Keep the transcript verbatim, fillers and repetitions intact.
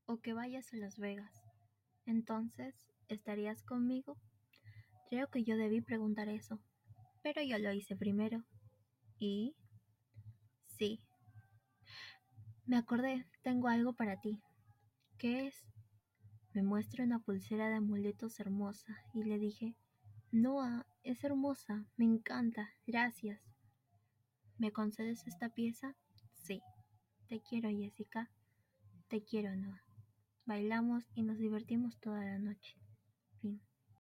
o que vayas a Las Vegas. Entonces, ¿estarías conmigo? Creo que yo debí preguntar eso, pero yo lo hice primero. ¿Y? Sí, me acordé, tengo algo para ti. ¿Qué es? Me muestra una pulsera de amuletos hermosa y le dije, Noah, es hermosa, me encanta, gracias. ¿Me concedes esta pieza? Sí. Te quiero, Jessica. Te quiero, Noah. Bailamos y nos divertimos toda la noche.